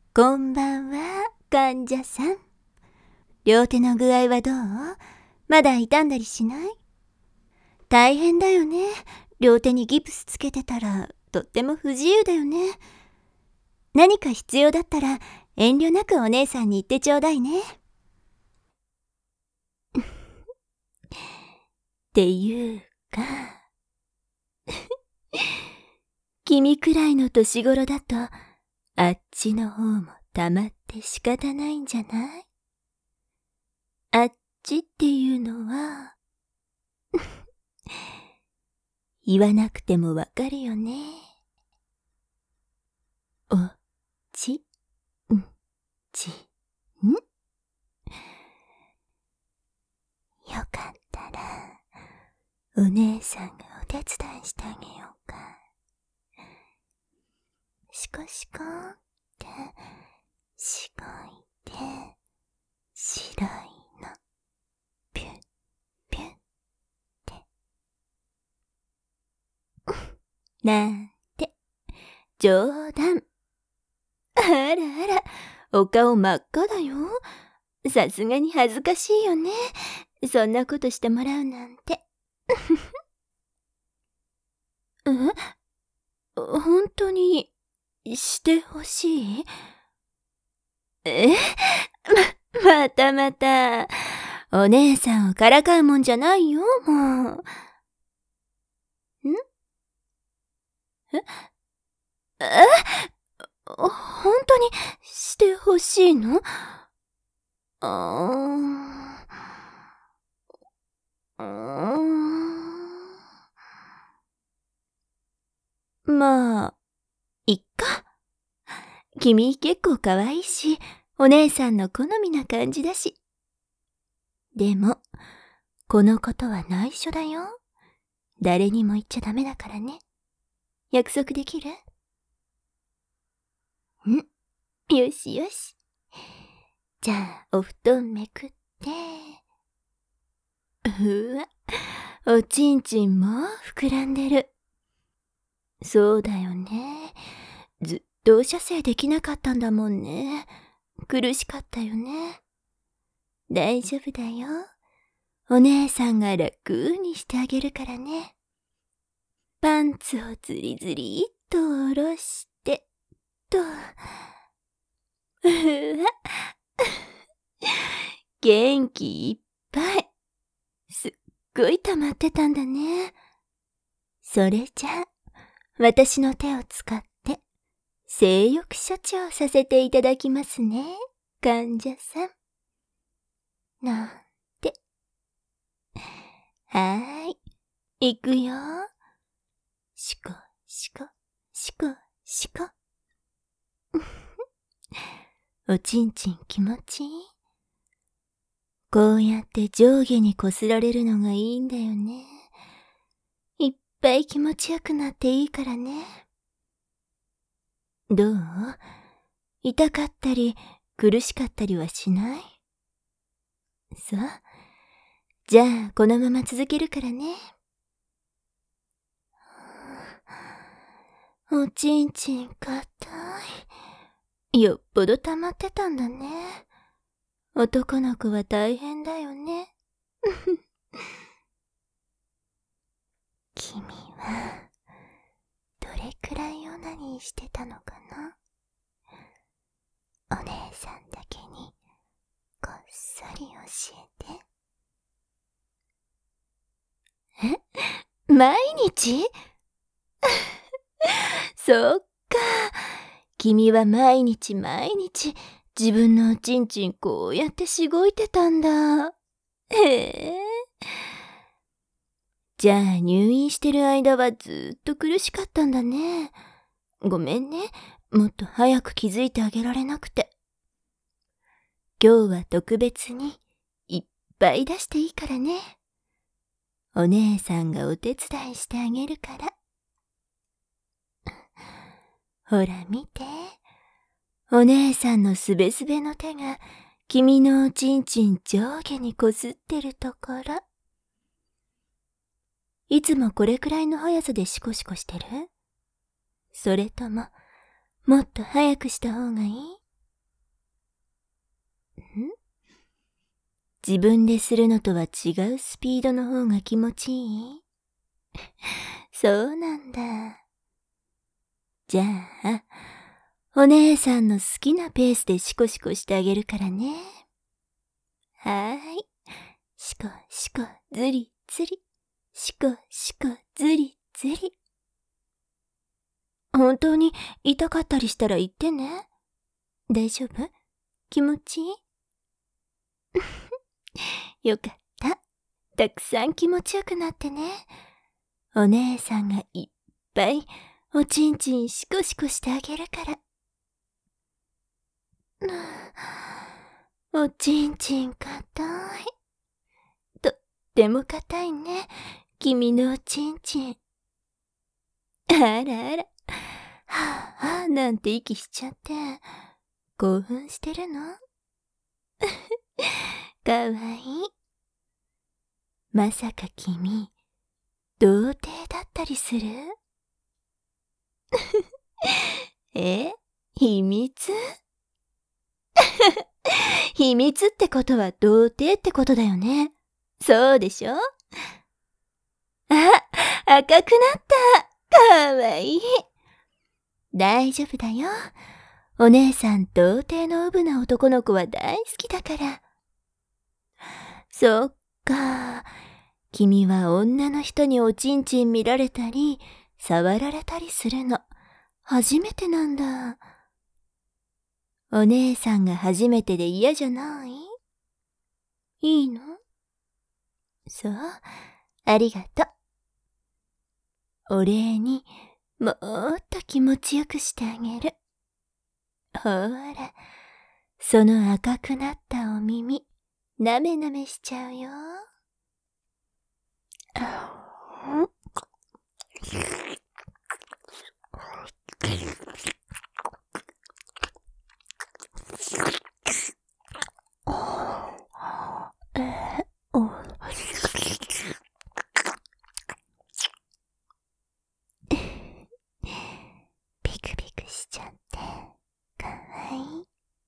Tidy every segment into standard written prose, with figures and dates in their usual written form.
こんばんは、患者さん。両手の具合はどう？まだ痛んだりしない？大変だよね。両手にギプスつけてたら、とっても不自由だよね。何か必要だったら、遠慮なくお姉さんに言ってちょうだいね。っていうか、君くらいの年頃だと、あっちの方もたまって仕方ないんじゃない？あっちっていうのは、言わなくてもわかるよね。おちんちん？よかったら、お姉さんがお手伝いしてあげようか。シコシコってしごいて、白いのピュッピュッってなんて冗談。あらあら、お顔真っ赤だよ。さすがに恥ずかしいよね。そんなことしてもらうなんて。本当にしてほしい？またまた。お姉さんをからかうもんじゃないよ、もう。本当にしてほしいの？まあ、いっか。君結構可愛いし、お姉さんの好みな感じだし。でも、このことは内緒だよ。誰にも言っちゃダメだからね。約束できる？よしよし。じゃあ、お布団めくって。うわ、おちんちんも膨らんでる。そうだよね。ずっとお射精できなかったんだもんね。苦しかったよね。大丈夫だよ。お姉さんが楽にしてあげるからね。パンツをズリズリっと下ろして、と。うわ。元気いっぱい。すっごい溜まってたんだね。それじゃあ、私の手を使って、性欲処置をさせていただきますね、患者さん。なんて。はーい、いくよ。シコ、シコ、シコ、シコ。おちんちん気持ちいい？こうやって上下にこすられるのがいいんだよね。いっぱい気持ちよくなっていいからね。どう？痛かったり苦しかったりはしない？そう。じゃあこのまま続けるからね。おちんちんかたい。よっぽど溜まってたんだね。男の子は大変だよね。君はどれくらいオナニーしてたのかな？お姉さんだけにこっそり教えて。毎日？そっか。君は毎日毎日自分のおちんちんこうやってしごいてたんだ。へえ。じゃあ入院してる間はずっと苦しかったんだね。ごめんね。もっと早く気づいてあげられなくて。今日は特別にいっぱい出していいからね。お姉さんがお手伝いしてあげるから。ほら見て。お姉さんのすべすべの手が君のおちんちん上下にこすってるところ。いつもこれくらいの速さでシコシコしてる？それとも、もっと早くした方がいい？ 自分でするのとは違うスピードの方が気持ちいい？そうなんだ。じゃあ、お姉さんの好きなペースでシコシコしてあげるからね。はーい。シコシコズリズリ。シコシコズリズリ。本当に痛かったりしたら言ってね。大丈夫？気持ちいい？よかった。たくさん気持ちよくなってね。お姉さんがいっぱいおちんちんシコシコしてあげるから。おちんちんかたい。とってもかたいね。君のおちんちん。あらあら。はぁはぁなんて息しちゃって。興奮してるの？かわいい。まさか君、童貞だったりする？秘密？秘密ってことは童貞ってことだよね。そうでしょ？赤くなった。かわいい。大丈夫だよ。お姉さん童貞のうぶな男の子は大好きだから。そっか。君は女の人におちんちん見られたり、触られたりするの。初めてなんだ。お姉さんが初めてで嫌じゃない？いいの？そう、ありがとう。お礼にもっと気持ちよくしてあげる。ほら、その赤くなったお耳、なめなめしちゃうよ。ピクピクしちゃってかわいい。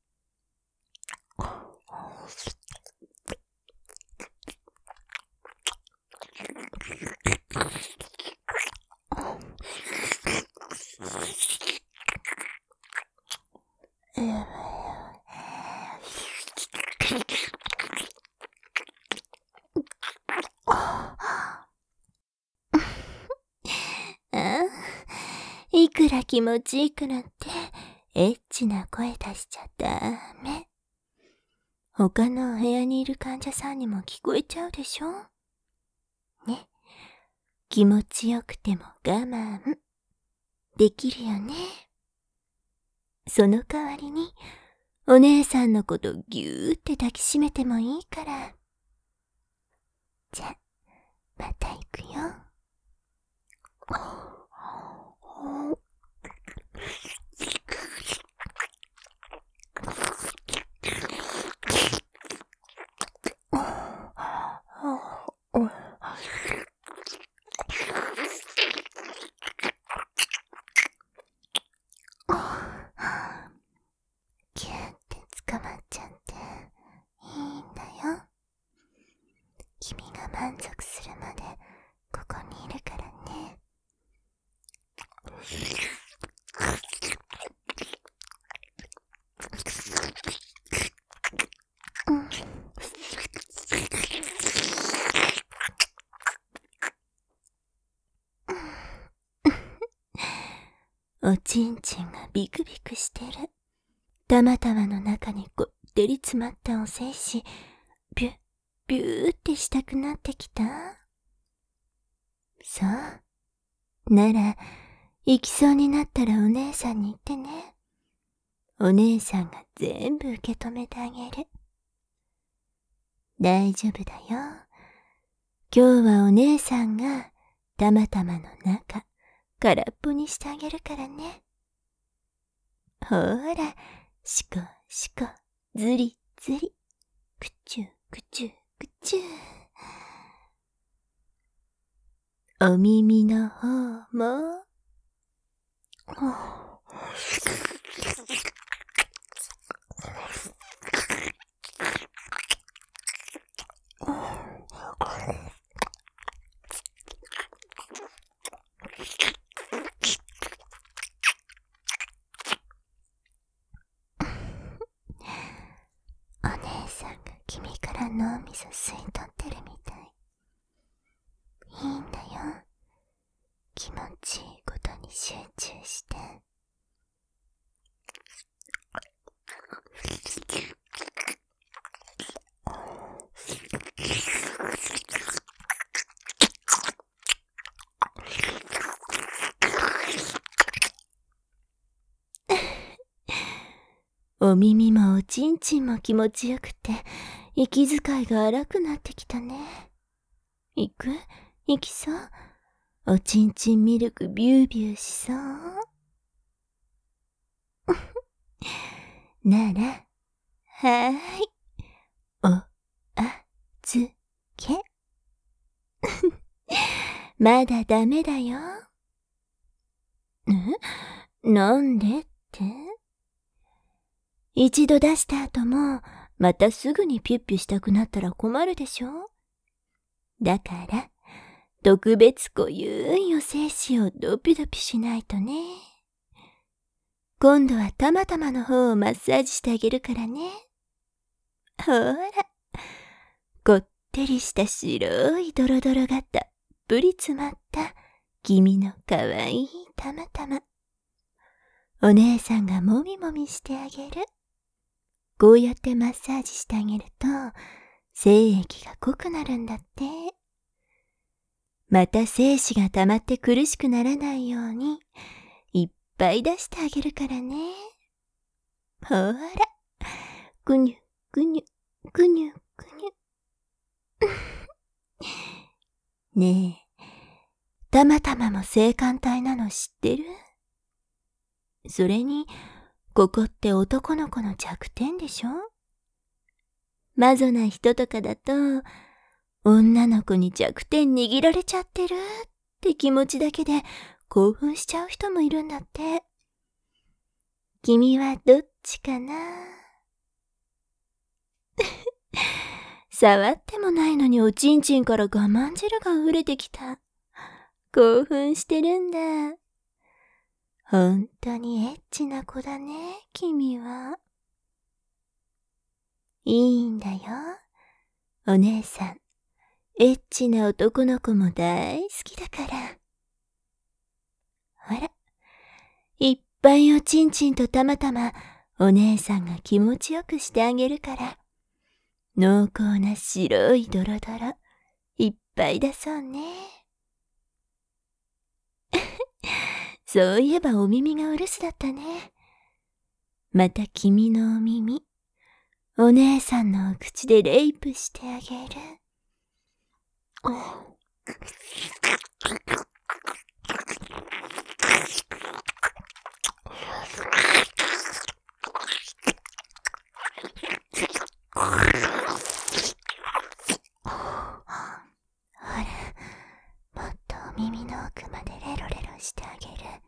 いくら気持ちいいからってエッチな声出しちゃダメ。他のお部屋にいる患者さんにも聞こえちゃうでしょ？ね。気持ちよくても我慢できるよね。その代わりにお姉さんのことぎゅーって抱きしめてもいいから。じゃ、また行くよ。キューって捕まっちゃっていいんだよ。君が満足するまでここにいるからね。おちんちんがビクビクしてる。たまたまの中にこってり詰まったお精子、ビュッビューってしたくなってきた？そう。なら、行きそうになったらお姉さんに言ってね。お姉さんが全部受け止めてあげる。大丈夫だよ。今日はお姉さんがたまたまの中、空っぽにしてあげるからね。ほら、シコシコ、ズリズリ、クチュクチュクチュ。お耳の方も、 君から脳みそ吸い取ってるみたい。いいんだよ。気持ちいいことに集中して。お耳もおちんちんも気持ちよくて、息遣いが荒くなってきたね。行く？行きそう？おちんちんミルクビュービューしそうなら、はーい。お、あ、つ、け。まだダメだよ。なんでって？一度出した後も、またすぐにピュッピュしたくなったら困るでしょ？だから、特別濃ゆいお精子をドピドピしないとね。今度はたまたまの方をマッサージしてあげるからね。ほら、こってりした白いドロドロがたっぷり詰まった君のかわいいたまたま。お姉さんがもみもみしてあげる。こうやってマッサージしてあげると、精液が濃くなるんだって。また精子が溜まって苦しくならないように、いっぱい出してあげるからね。ほら、ぐにゅ、ぐにゅ、ぐにゅ、ぐにゅ。ねえ、たまたまも性感帯なの知ってる？それに、ここって男の子の弱点でしょ？マゾな人とかだと、女の子に弱点握られちゃってるって気持ちだけで興奮しちゃう人もいるんだって。君はどっちかな？触ってもないのにおちんちんから我慢汁が溢れてきた。興奮してるんだ。ほんとにエッチな子だね、君は。いいんだよ。お姉さん、エッチな男の子も大好きだから。ほら、いっぱいおちんちんとたまたまお姉さんが気持ちよくしてあげるから。濃厚な白いドロドロ、いっぱいだそうね。そういえばお耳がお留守だったね。また君のお耳、お姉さんのお口でレイプしてあげる。ほら、もっとお耳の奥までレロレロしてあげる。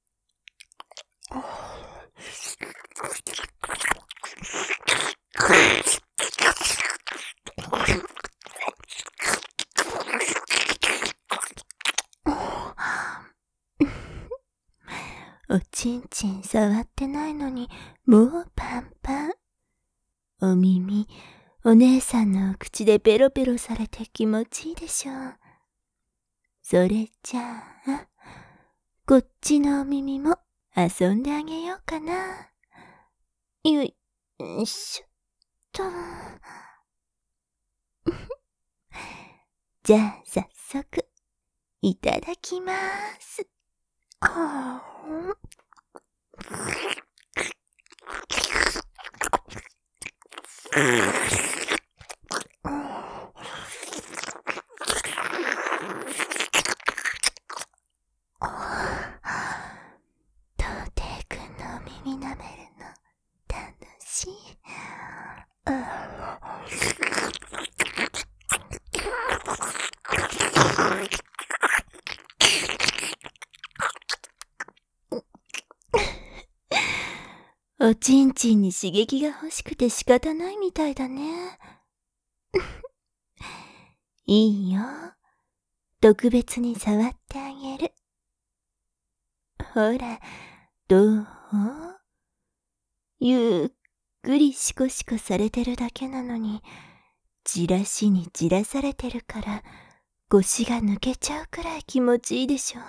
おちんちん触ってないのに、もうパンパン。お耳、お姉さんのお口でペロペロされて気持ちいいでしょう。それじゃあ、こっちのお耳も遊んであげようかな。よいしょっと。じゃあ早速、いただきまーす。トーテイくんのお耳舐めるの楽しい。おちんちんに刺激が欲しくて仕方ないみたいだね。いいよ。特別に触ってあげる。ほら、どう？ゆっくりシコシコされてるだけなのに、 じらしにじらされてるから腰が抜けちゃうくらい気持ちいいでしょ。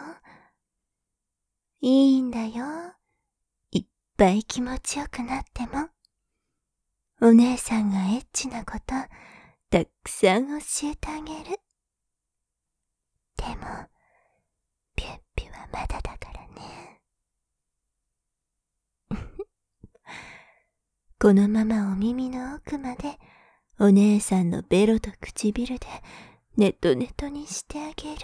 いいんだよ。いっぱい気持ちよくなっても。お姉さんがエッチなことたくさん教えてあげる。でも、ピュッピュはまだだからね。このままお耳の奥までお姉さんのベロと唇でネトネトにしてあげる。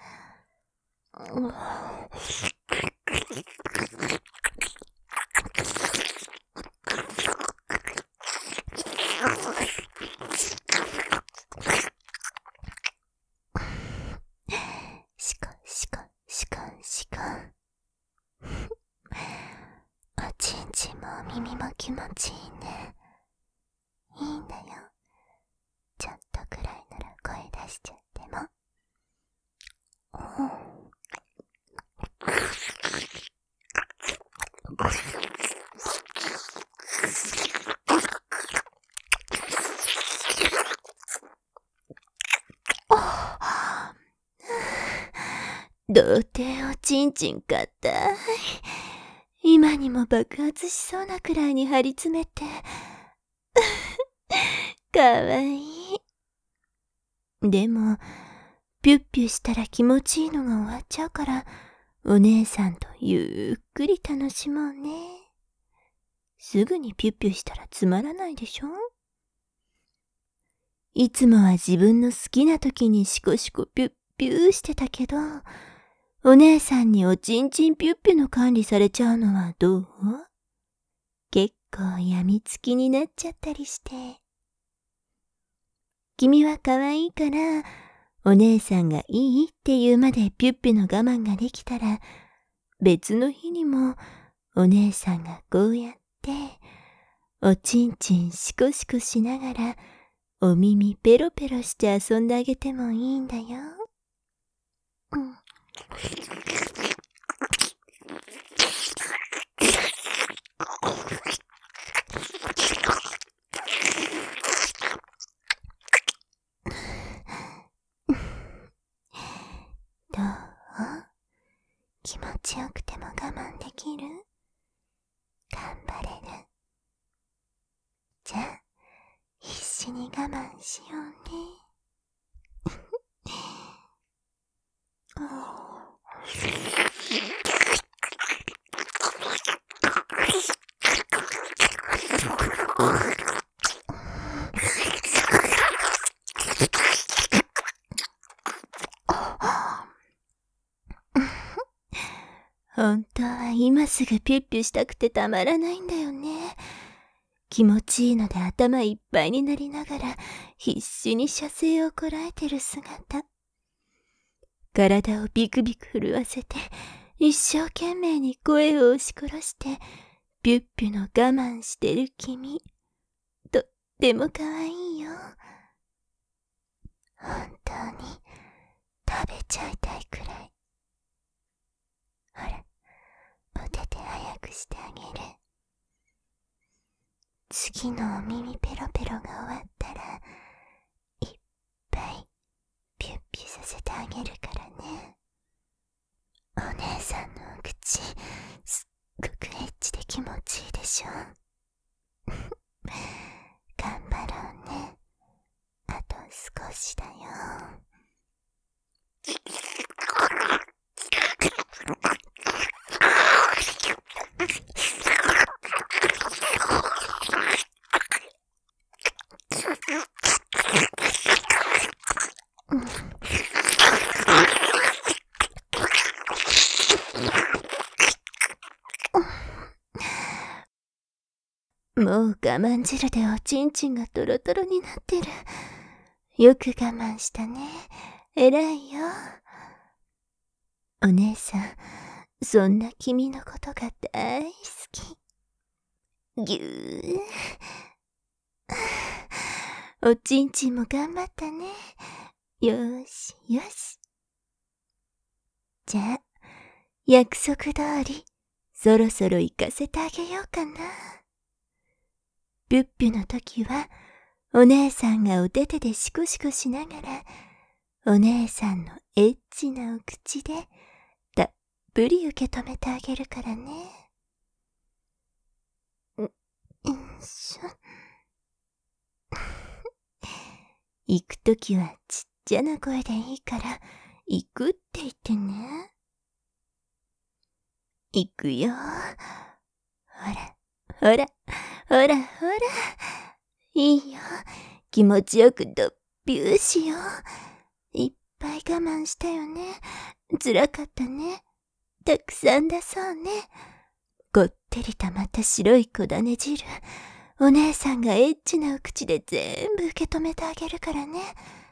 シコシコシコシコ。おちんちんもお耳も気持ちいいね。いいんだよ。ちょっとくらいなら声出しちゃっても。童貞おちんちんかったい。今にも爆発しそうなくらいに張り詰めて。かわいい。でも、ピュッピュしたら気持ちいいのが終わっちゃうから、お姉さんとゆっくり楽しもうね。すぐにピュッピュしたらつまらないでしょ。いつもは自分の好きな時にシコシコピュッピュしてたけど、お姉さんにおちんちんピュッピュの管理されちゃうのはどう？結構やみつきになっちゃったりして。君は可愛いから、お姉さんがいいって言うまでピュッピュの我慢ができたら、別の日にもお姉さんがこうやって、おちんちんシコシコしながら、お耳ペロペロして遊んであげてもいいんだよ。どう？気持ちよくても我慢できる？頑張れる？じゃあ、必死に我慢しようね。本当は今すぐピュッピュしたくてたまらないんだよね。気持ちいいので頭いっぱいになりながら必死に射精をこらえてる姿。体をビクビク震わせて一生懸命に声を押し殺してピュッピュの我慢してる君。とっても可愛いよ。本当に食べちゃいたいくらい。ほら、お手手早くしてあげる。次のお耳ペロペロが終わったら、いっぱいピュッピュさせてあげるからね。お姉さんのお口、すっごくエッチで気持ちいいでしょ。頑張ろうね。あと少しだよ。もう我慢汁でおちんちんがトロトロになってる。よく我慢したね。偉いよ。お姉さん、そんな君のことが大好き。ぎゅー。おちんちんも頑張ったね。よーし、よし。じゃあ、約束通り、そろそろ行かせてあげようかな。ピュッピュの時は、 お姉さんがお手手でシコシコしながら、お姉さんのエッチなお口でたっぷり受け止めてあげるからね。行くときはちっちゃな声でいいから行くって言ってね。行くよ。ほら、ほら、ほら、ほら。いいよ。気持ちよくドッピューしよう。いっぱい我慢したよね。辛かったね。たくさん出そうね。こってり溜まった白い小種汁。お姉さんがエッチなお口で全部受け止めてあげるからね。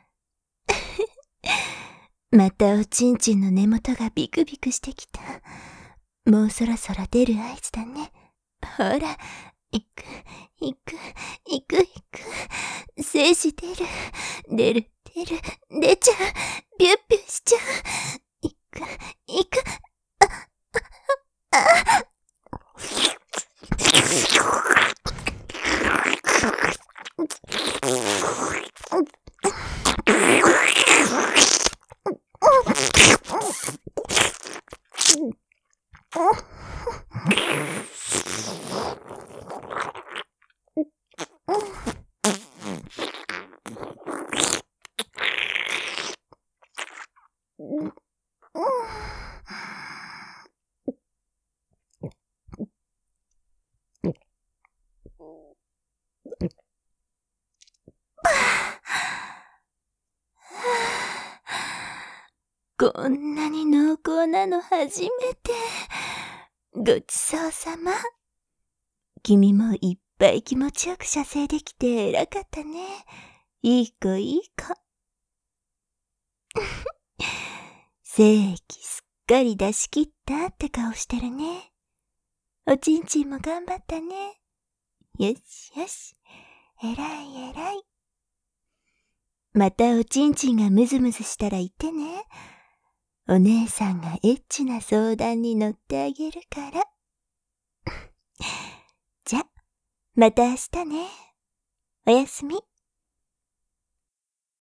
またおちんちんの根元がビクビクしてきた。もうそろそろ出る合図だね。ほら、行く、行く、行く、行く。精子出る、出る、出る、出ちゃう。ビュッビュしちゃう。行く、行く。こんなに濃厚なの初めて。ごちそうさま。君もいっぱい気持ちよく射精できて偉かったね。いい子いい子。精液すっかり出し切ったって顔してるね。おちんちんも頑張ったね。よしよし。偉い偉い。またおちんちんがムズムズしたら言ってね。お姉さんがエッチな相談に乗ってあげるから。じゃ、また明日ね。おやすみ。